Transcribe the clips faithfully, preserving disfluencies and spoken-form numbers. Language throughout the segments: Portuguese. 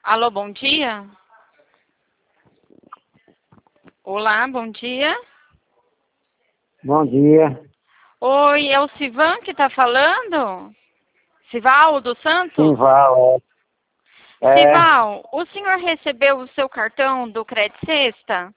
Alô, bom dia? Olá, bom dia. Bom dia. Oi, é o Sivan que está falando? Sivaldo Sim, Santos? Val. É. É. Sival, o senhor recebeu o seu cartão do Crédito Sexta?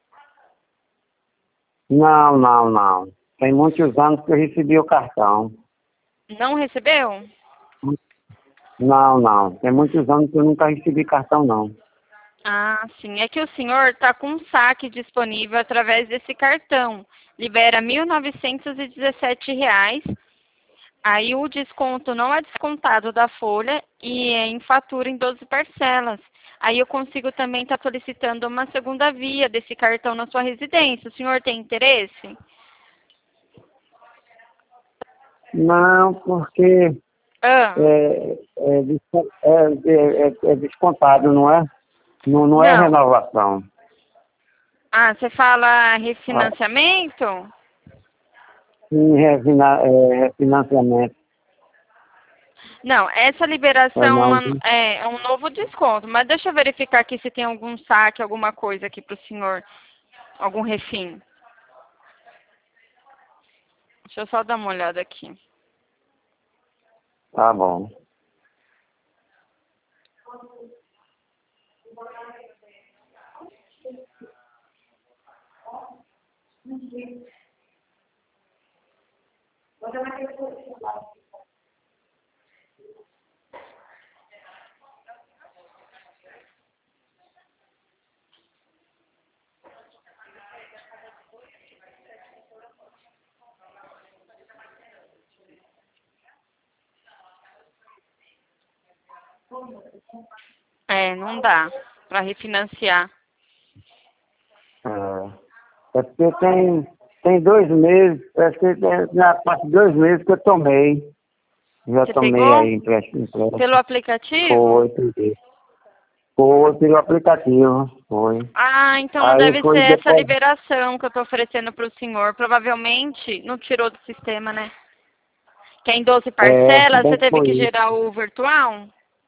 Não, não, não. Tem muitos anos que eu recebi o cartão. Não recebeu? Não, não. Tem muitos anos que eu nunca recebi cartão, não. Ah, sim. É que o senhor está com um saque disponível através desse cartão. Libera mil novecentos e dezessete reais. Aí o desconto não é descontado da folha e é em fatura em doze parcelas. Aí eu consigo também estar solicitando uma segunda via desse cartão na sua residência. O senhor tem interesse? Não, porque Ah, é, é, desco- é, é, é- é descontado, não é? Não, não é não. renovação. Ah, você fala Ah, refinanciamento? sim, refina- é, refinanciamento. Não, essa É, liberação não. uma- é, é um novo desconto, mas deixa eu verificar aqui se tem algum saque, alguma coisa aqui para o senhor, algum refim. Deixa eu só dar uma olhada aqui. Tá bom. É, não dá para refinanciar. É, é porque tem, tem dois meses, acho que tem, na parte de dois meses que eu tomei. Já Você tomei pegou aí empréstimo, pelo empréstimo. aplicativo? Foi, peguei. Foi pelo aplicativo, foi. Ah, então não Aí deve ser foi essa depois. liberação que eu estou oferecendo para o senhor. Provavelmente não tirou do sistema, né? Que é em doze É, parcelas, você bem que teve foi que isso. gerar o virtual?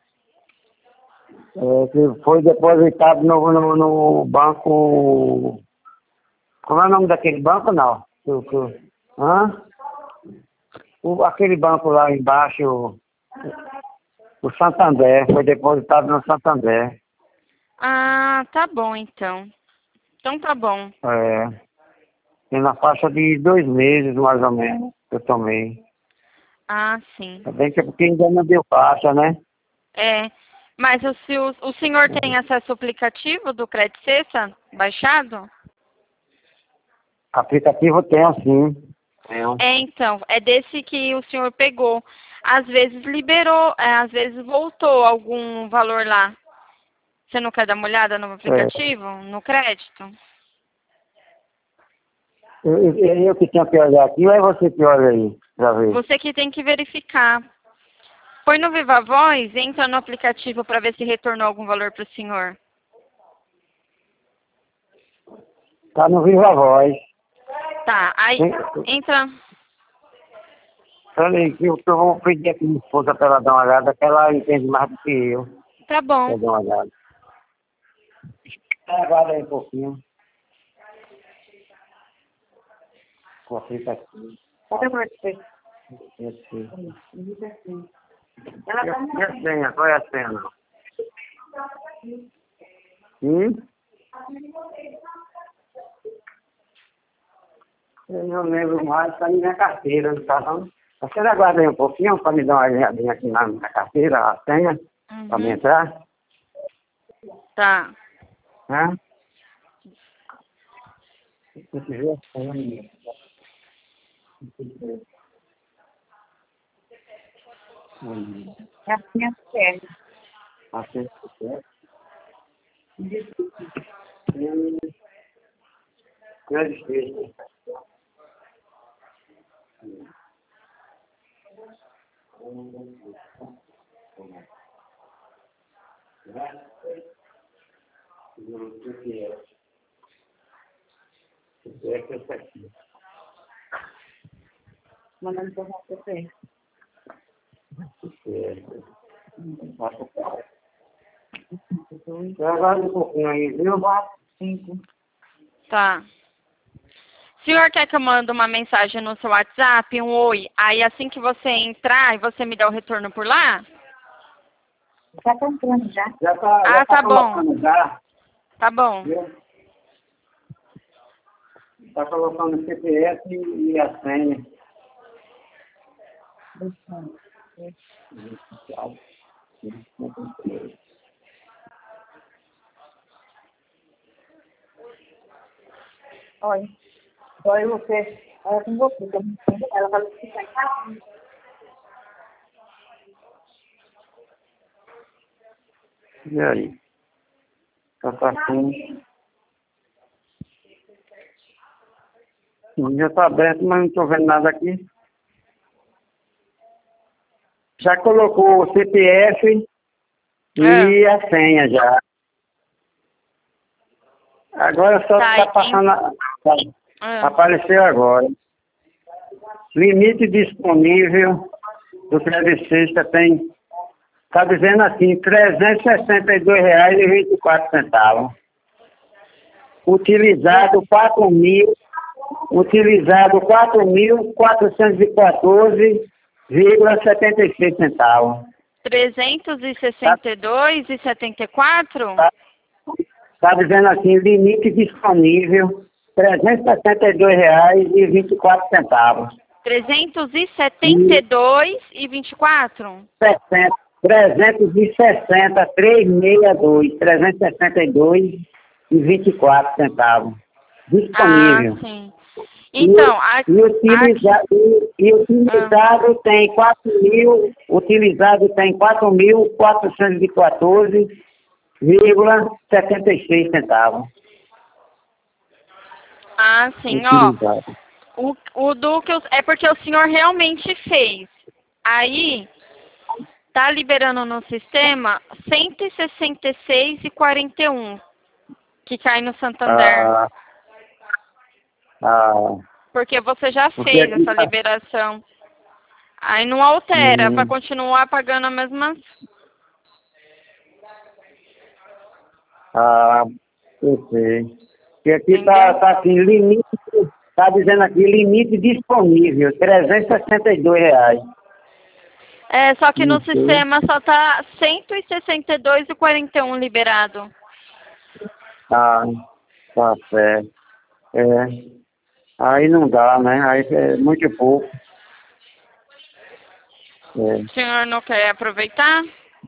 É, que foi depositado no, no, no banco. Como é o nome daquele banco, não? O, o, hã? O, aquele banco lá embaixo, o Santander, foi depositado no Santander. Ah, tá bom então. Então tá bom. É, tem na faixa de dois meses, mais ou menos, que eu tomei. Ah, sim. É bem que é porque ainda não deu caixa, né? É. Mas o, se o, o senhor tem acesso ao aplicativo do Crédito Sexta baixado? Aplicativo tenho sim. Tenho. É, então, é desse que o senhor pegou. Às vezes liberou, é, às vezes voltou algum valor lá. Você não quer dar uma olhada no É. aplicativo, no crédito? Eu, eu, eu que tinha que olhar aqui, ou é você que olha aí, pra ver? Você que tem que verificar. Põe no Viva Voz, entra no aplicativo para ver se retornou algum valor para o senhor. Tá no Viva Voz. Tá, aí Tem- entra. Peraí, que eu, que eu vou pedir aqui minha esposa pra ela dar uma olhada, que ela entende mais do que eu. Tá bom. Pra dar uma olhada. Aguarda aí um pouquinho. Com o aplicativo. Cadê o aplicativo? Esse. E a senha? Qual é a senha? Não? Hum? Eu não lembro mais, tá na minha carteira, não tá não? Você aguarda aí um pouquinho para me dar uma olhadinha aqui na minha carteira, a senha, para me Uhum. entrar, Tá. né? Tem que ver a senha minha. Hum. É a minha perna. A senha que é? Hum. Grande feita. O que é? O que é que é aqui? Mandando por você. O que é? Passa o pau. Aguarda um pouquinho aí, viu? quatro, cinco. Tá. O senhor quer que eu mande uma mensagem no seu WhatsApp, um oi? Aí assim que você entrar, você me dá o retorno por lá? Já tá entrando já. Já tá, Ah, já tá, tá bom. colocando já, Tá bom. viu? Tá colocando o C P F e a senha. Oi. Oi, você. Ela com você. que eu não sei. Ela vai ficar em casa. E aí? Tá passando. Já tá aberto, mas não tô vendo nada aqui. Já colocou o C P F e a senha já. Agora só Tá, tá e- passando. A... Ah. Apareceu agora. Limite disponível do Crédito Sexta tem. Está dizendo assim, trezentos e sessenta e dois reais e vinte e quatro centavos. Utilizado quatro mil, utilizado quatro mil quatrocentos e quatorze vírgula setenta e seis centavos. trezentos e sessenta e dois e setenta e quatro? Está tá dizendo assim, limite disponível, trezentos e sessenta e dois reais e vinte e quatro centavos. trezentos e setenta e dois e vinte e quatro? sessenta, trezentos e sessenta, trezentos e sessenta e dois, trezentos e sessenta e dois e vinte e quatro centavos. Disponível. Ah, sim. Então, a, E, e utilizado, e, e utilizado tem quatro mil, utilizado tem quatro mil quatrocentos e quatorze vírgula setenta e seis centavos. ah, sim, ó. Utilizado. O, o do que eu, é porque o senhor realmente fez. Aí, tá liberando no sistema cento e sessenta e seis e quarenta e um, que cai no Santander. Ah, ah, Porque você já porque fez aqui essa tá, liberação. Aí não altera, vai hum, continuar pagando a mesma. ah, eu sei. Porque aqui tá, Entendeu? tá assim, limite, tá dizendo aqui, limite disponível, trezentos e sessenta e dois reais. É, só que no Não sei. sistema só tá cento e sessenta e dois e quarenta e um liberado. Ah, tá certo. É. Aí não dá, né? Aí é muito pouco. É. O senhor não quer aproveitar?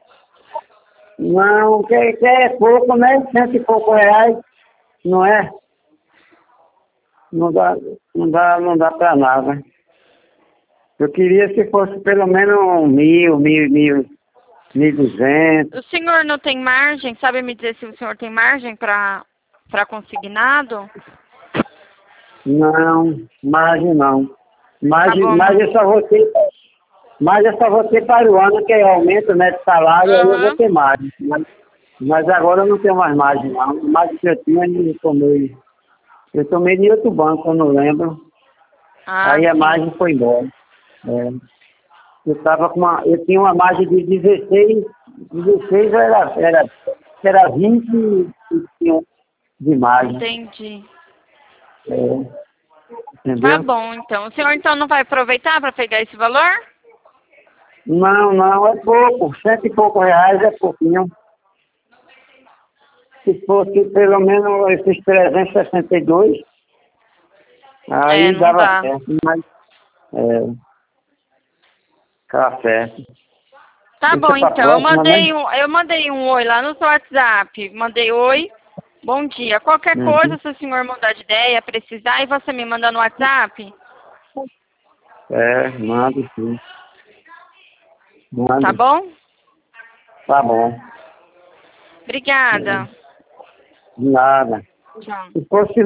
Não, que, que é pouco, né? Cento e pouco reais, não é? Não dá, não dá, não dá pra nada. Eu queria se fosse pelo menos mil, mil, mil, mil e duzentos. O senhor não tem margem? Sabe me dizer se o senhor tem margem para para consignado? Não, margem não. Tá Margem, bom. margem eu só vou ter, margem eu só vou ter para o ano, que é aumento, né, de salário, aí eu vou Aham. ter margem. Mas, mas agora eu não tenho mais margem não. A margem que eu tinha, eu tomei. Eu tomei de outro banco, eu não lembro. Ah, Aí a sim. margem foi embora. É. Eu tava com uma. Eu tinha uma margem de dezesseis, dezesseis era, era, era vinte e um de margem. Entendi. É. Tá Entendeu? bom, então. O senhor então não vai aproveitar para pegar esse valor? Não, não, é pouco. Cento e poucos reais é pouquinho. Se fosse pelo menos esses trezentos e sessenta e dois, É, aí não dava dá. certo, mas é, tá certo. Tá Deixa bom, pra então. Eu próxima, né? mandei um, eu mandei um oi lá no seu WhatsApp. Mandei oi. Bom dia. Qualquer Uhum. coisa, se o senhor mudar de ideia, precisar, e você me manda no WhatsApp, É, manda sim. Manda. tá bom? Tá bom. Obrigada. De nada. Tchau. Se fosse